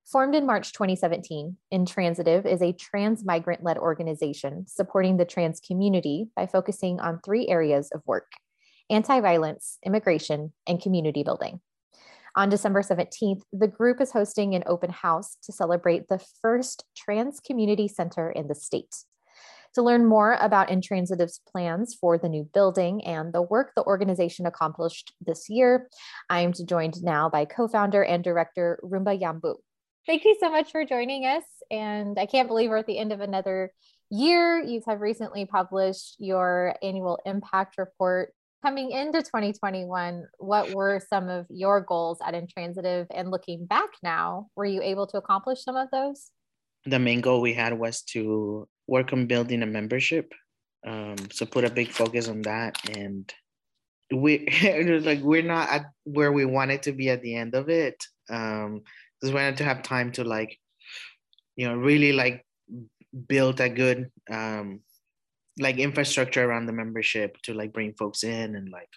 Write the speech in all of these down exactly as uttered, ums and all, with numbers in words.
Formed in March twenty seventeen, Intransitive is a trans migrant-led organization supporting the trans community by focusing on three areas of work: anti-violence, immigration, and community building. On December seventeenth, the group is hosting an open house to celebrate the first trans community center in the state. To learn more about Intransitive's plans for the new building and the work the organization accomplished this year, I'm joined now by co-founder and director Rumba Yambu. Thank you so much for joining us. And I can't believe we're at the end of another year. You have recently published your annual impact report. Coming into twenty twenty-one, what were some of your goals at Intransitive? And looking back now, were you able to accomplish some of those? The main goal we had was to work on building a membership. Um, so put a big focus on that. And we it was like we're not at where we wanted to be at the end of it. Um, because we wanted to have time to like, you know, really like build a good um like infrastructure around the membership to like bring folks in and like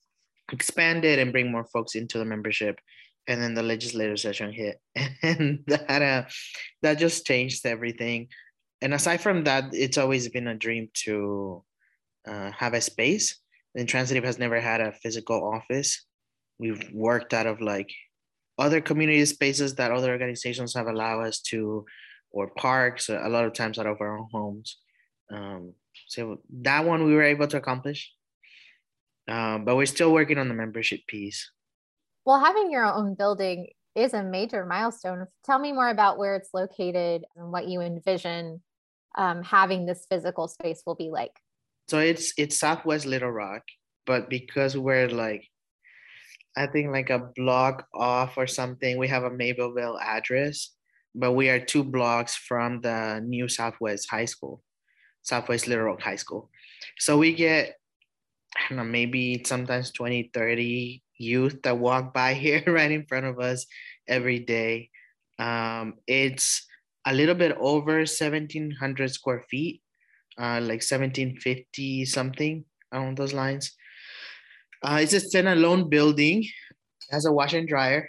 expand it and bring more folks into the membership. And then the legislative session hit, and that uh, that just changed everything. And aside from that, it's always been a dream to uh, have a space. Intransitive has never had a physical office. We've worked out of like other community spaces that other organizations have allowed us to, or parks, a lot of times out of our own homes. Um, so that one we were able to accomplish, uh, but we're still working on the membership piece. Well, having your own building is a major milestone. Tell me more about where it's located and what you envision um, having this physical space will be like. So it's it's Southwest Little Rock, but because we're like, I think like a block off or something, we have a Mableville address, but we are two blocks from the new Southwest High School, Southwest Little Rock High School. So we get, I don't know, maybe sometimes twenty, thirty youth that walk by here right in front of us every day. Um, it's a little bit over seventeen hundred square feet, uh, like seventeen fifty something along those lines. Uh, it's a standalone building. It has a washer and dryer.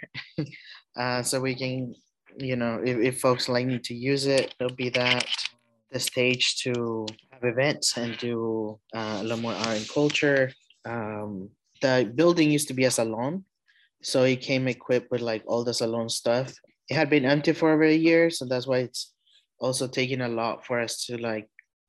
uh, so we can, you know, if, if folks like need to use it, it'll be that the stage to have events and do uh, a lot more art and culture. Um, the building used to be a salon, so it came equipped with like all the salon stuff. It had been empty for over a year, so that's why it's also taking a lot for us to like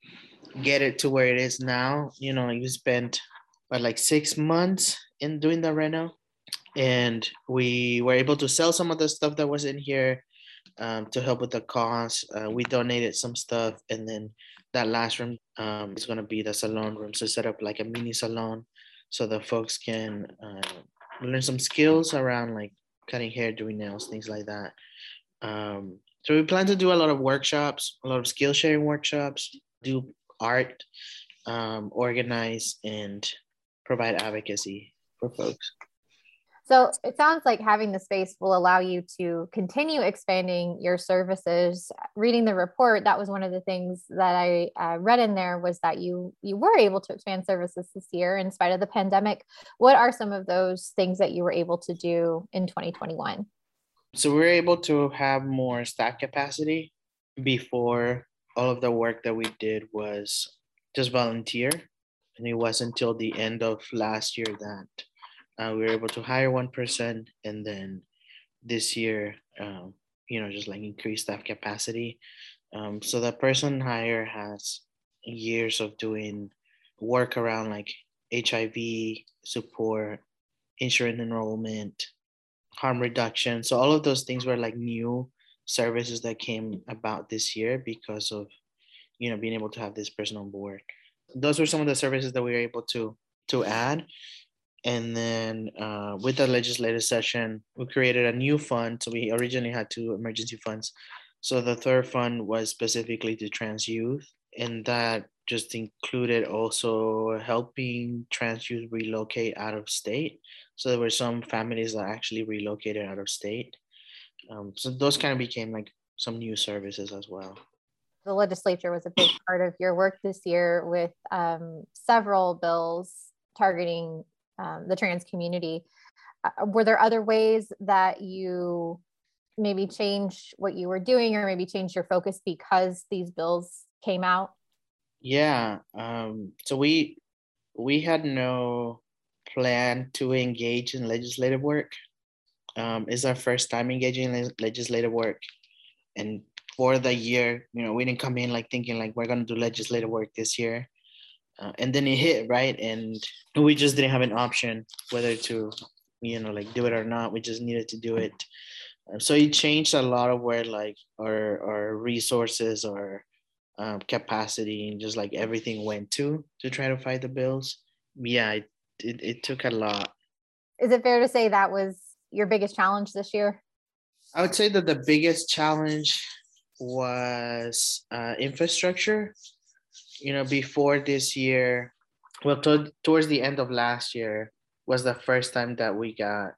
get it to where it is now. You know, you spent what, like six months in doing the reno, and we were able to sell some of the stuff that was in here um, to help with the cost. Uh, we donated some stuff, and then that last room um, is going to be the salon room. So set up like a mini salon so the folks can uh, learn some skills around like cutting hair, doing nails, things like that. Um, so we plan to do a lot of workshops, a lot of skill sharing workshops, do art, um, organize, and provide advocacy for folks. So it sounds like having the space will allow you to continue expanding your services. Reading the report, that was one of the things that I uh, read in there, was that you you were able to expand services this year in spite of the pandemic. What are some of those things that you were able to do in twenty twenty-one? So we were able to have more staff capacity. Before, all of the work that we did was just volunteer. And it wasn't until the end of last year that uh, we were able to hire one person. And then this year, um, you know, just like increase staff capacity. Um, so the person hire has years of doing work around like H I V support, insurance enrollment, harm reduction. So all of those things were like new services that came about this year because of, you know, being able to have this person on board. Those were some of the services that we were able to to add. And then uh, with the legislative session, we created a new fund. So we originally had two emergency funds. So the third fund was specifically to trans youth, and that just included also helping trans youth relocate out of state. So there were some families that actually relocated out of state. Um, so those kind of became like some new services as well. The legislature was a big part of your work this year with um, several bills targeting um, the trans community. Uh, were there other ways that you maybe change what you were doing or maybe change your focus because these bills came out? Yeah. Um, so we we had no plan to engage in legislative work. Um, it's our first time engaging in legislative work, and for the year, you know, we didn't come in like thinking like we're gonna do legislative work this year, uh, and then it hit, right, and we just didn't have an option whether to, you know, like do it or not. We just needed to do it. Um, so it changed a lot of where like our our resources or um, capacity and just like everything went to to try to fight the bills. Yeah, it, it, it took a lot. Is it fair to say that was your biggest challenge this year? I would say that the biggest challenge was uh, infrastructure. You know, before this year, well, to, towards the end of last year was the first time that we got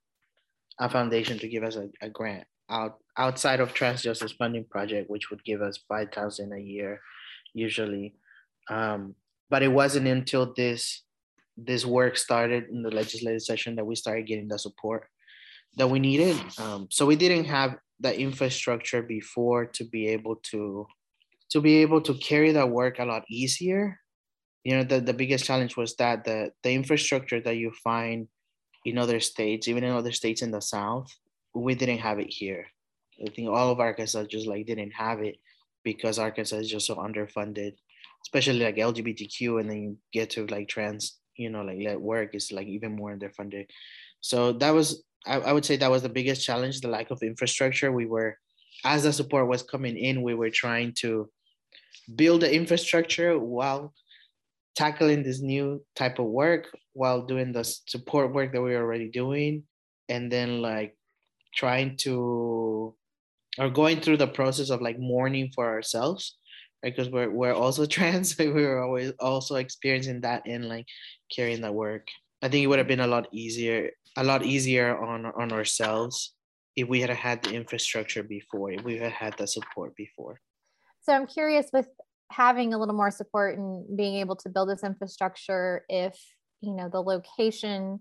a foundation to give us a, a grant out outside of Trans Justice Funding Project, which would give us five thousand a year usually. Um, but it wasn't until this this work started in the legislative session that we started getting the support that we needed. Um, so we didn't have the infrastructure before to be able to to be able to carry that work a lot easier. You know, the, the biggest challenge was that the the infrastructure that you find in other states, even in other states in the South, we didn't have it here. I think all of Arkansas just like didn't have it because Arkansas is just so underfunded, especially like L G B T Q, and then you get to like trans, you know, like let work is like even more underfunded. So that was, I, I would say that was the biggest challenge, the lack of infrastructure. We were, as the support was coming in, we were trying to build the infrastructure while tackling this new type of work, while doing the support work that we were already doing, and then like trying to, or going through the process of like mourning for ourselves, right? Because we're, we're also trans, we were always also experiencing that and like carrying that work. I think it would have been a lot easier, a lot easier on on ourselves if we had had the infrastructure before, if we had had the support before. So I'm curious, with having a little more support and being able to build this infrastructure, if, you know, the location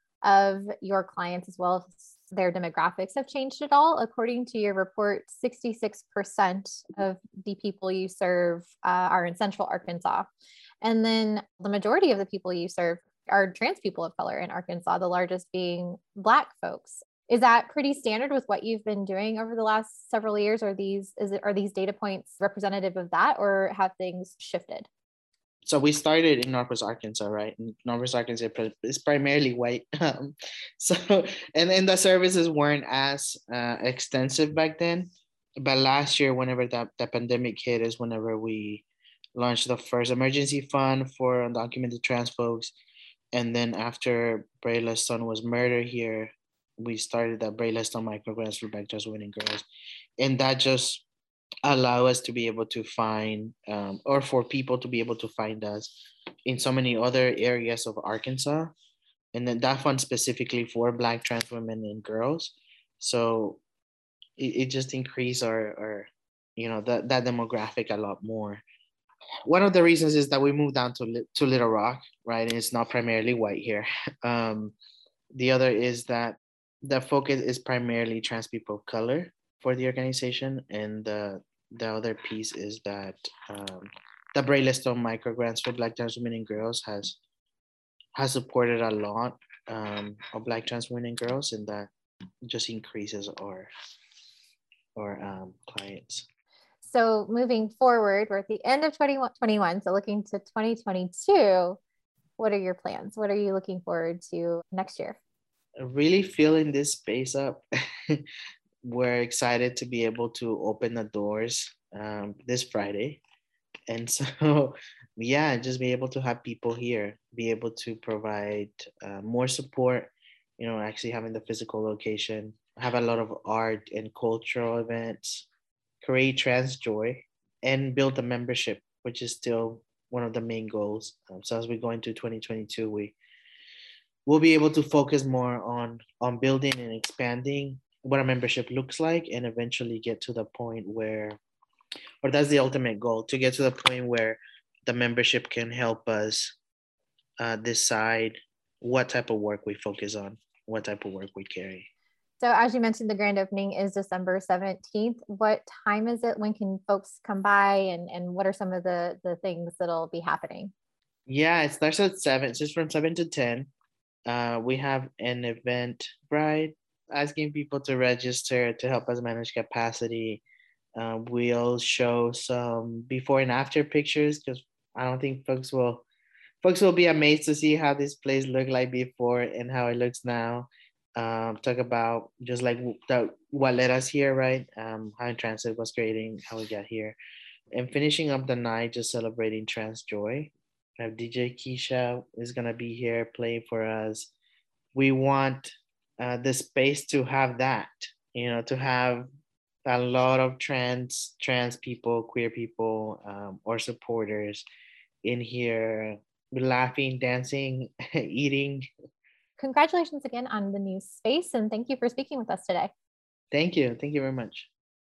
of your clients as well as their demographics have changed at all. According to your report, sixty-six percent of the people you serve uh, are in Central Arkansas. And then the majority of the people you serve are trans people of color in Arkansas, the largest being Black folks. Is that pretty standard with what you've been doing over the last several years? Are these, is it, are these data points representative of that, or have things shifted? So we started in Northwest Arkansas, right? And Northwest Arkansas is primarily white. Um, so, and then the services weren't as uh, extensive back then. But last year, whenever that, the pandemic hit, is whenever we launched the first emergency fund for undocumented trans folks. And then after Brayla's son was murdered here, we started the Brayla's son microgrants for Black trans women and girls. And that just allow us to be able to find, um, or for people to be able to find us in so many other areas of Arkansas. And then that fund specifically for Black trans women and girls. So it, it just increased our, our, you know, that, that demographic a lot more. One of the reasons is that we moved down to, to Little Rock, right? And it's not primarily white here. Um, the other is that the focus is primarily trans people of color for the organization. And the, the other piece is that um, the Braille Stone microgrants for Black trans women and girls has has supported a lot um, of Black trans women and girls, and that just increases our our um, clients. So moving forward, we're at the end of twenty twenty-one, so looking to twenty twenty-two, what are your plans? What are you looking forward to next year? Really filling this space up. We're excited to be able to open the doors um, this Friday. And so, yeah, just be able to have people here, be able to provide uh, more support, you know, actually having the physical location, have a lot of art and cultural events, create trans joy, and build a membership, which is still one of the main goals. Um, so as we go into twenty twenty-two, we we'll be able to focus more on on building and expanding what a membership looks like, and eventually get to the point where, or that's the ultimate goal, to get to the point where the membership can help us uh, decide what type of work we focus on, what type of work we carry. So as you mentioned, the grand opening is December seventeenth. What time is it? When can folks come by, and, and what are some of the, the things that'll be happening? Yeah, it starts at seven. It's just from seven to ten. Uh, we have an event, right? Asking people to register to help us manage capacity. Uh, we'll show some before and after pictures because I don't think folks will folks will be amazed to see how this place looked like before and how it looks now. Um, talk about just like the, what led us here, right? Um, how Transit was creating, how we got here, and finishing up the night just celebrating Trans Joy. We have D J Keisha is gonna be here playing for us. We want uh, the space to have that, you know, to have a lot of trans trans people, queer people, um, or supporters in here, laughing, dancing, eating. Congratulations again on the new space, and thank you for speaking with us today. Thank you. Thank you very much.